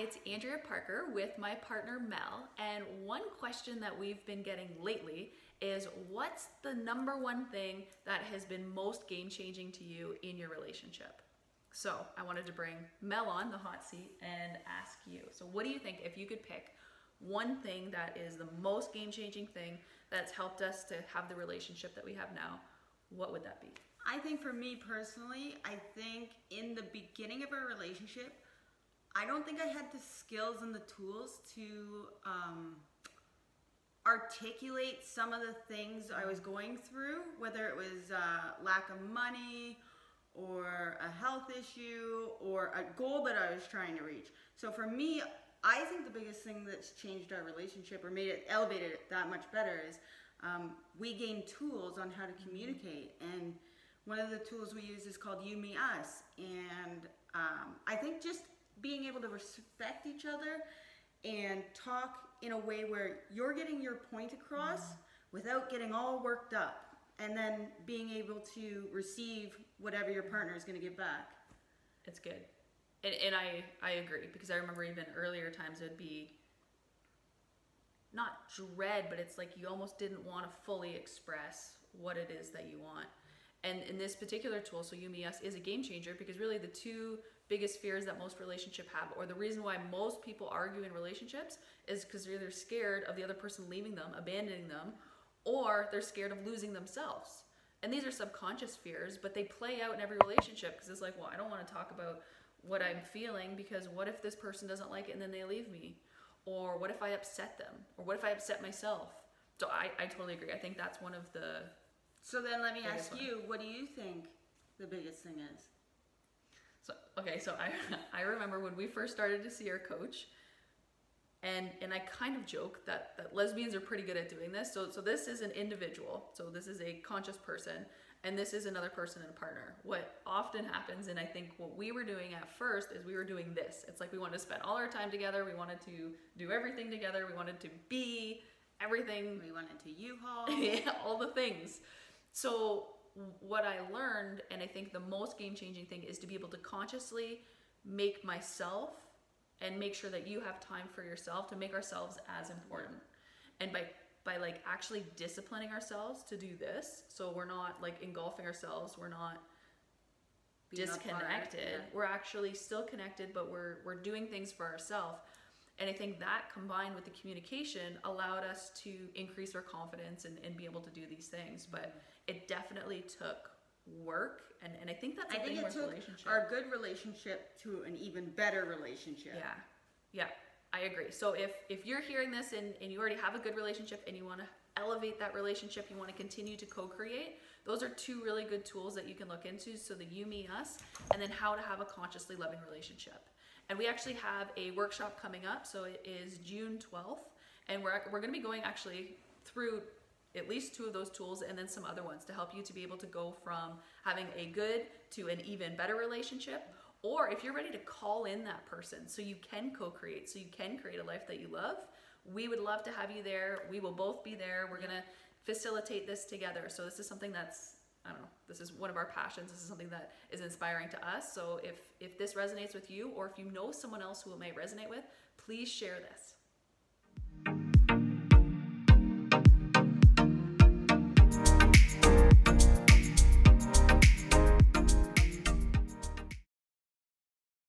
it's Andrea Parker with my partner Mel, and one question that we've been getting lately is what's the number one thing that has been most game-changing to you in your relationship? So I wanted to bring Mel on the hot seat and ask you, so what do you think if you could pick one thing that is the most game-changing thing that's helped us to have the relationship that we have now, what would that be? I think for me personally, I think in the beginning of our relationship, I don't think I had the skills and the tools to articulate some of the things I was going through, whether it was lack of money or a health issue or a goal that I was trying to reach. So for me, I think the biggest thing that's changed our relationship or made it, elevated it that much better is we gained tools on how to communicate. And one of the tools we use is called You, Me, Us. And I think just being able to respect each other and talk in a way where you're getting your point across without getting all worked up, and then being able to receive whatever your partner is going to give back. It's good. And I agree, because I remember even earlier times it would be not dread, but it's like you almost didn't want to fully express what it is that you want. And in this particular tool, so You, Me, Us is a game changer, because really the two biggest fears that most relationships have, or the reason why most people argue in relationships, is because they're either scared of the other person leaving them, abandoning them, or they're scared of losing themselves. And these are subconscious fears, but they play out in every relationship, because it's like, well, I don't want to talk about what I'm feeling, because what if this person doesn't like it and then they leave me? Or what if I upset them? Or what if I upset myself? So I totally agree. I think that's one of the... So then let me ask you, what do you think the biggest thing is? So I remember when we first started to see our coach, and I kind of joke that lesbians are pretty good at doing this. So this is an individual. So this is a conscious person, and this is another person and a partner. What often happens, and I think what we were doing at first, is we were doing this. It's like we wanted to spend all our time together. We wanted to do everything together. We wanted to be everything. We wanted to U-Haul. Yeah, all the things. So what I learned, and I think the most game-changing thing, is to be able to consciously make myself and make sure that you have time for yourself, to make ourselves as important. And by like actually disciplining ourselves to do this, so we're not like engulfing ourselves, we're not being disconnected, we're actually still connected, but we're doing things for ourselves. And I think that, combined with the communication, allowed us to increase our confidence and be able to do these things. But it definitely took work, and I think that's a thing with relationship. Our good relationship to an even better relationship. Yeah, I agree. So if you're hearing this and you already have a good relationship and you want to elevate that relationship, you want to continue to co-create, those are two really good tools that you can look into. So the You, Me, Us, and then how to have a consciously loving relationship. And we actually have a workshop coming up, so it is June 12th, and we're going to be going actually through at least two of those tools and then some other ones to help you to be able to go from having a good to an even better relationship, or if you're ready to call in that person so you can co-create, so you can create a life that you love, we would love to have you there. We will both be there. We're going to facilitate this together. So this is something that's, I don't know, this is one of our passions. This is something that is inspiring to us. So if this resonates with you, or if you know someone else who it might resonate with, please share this.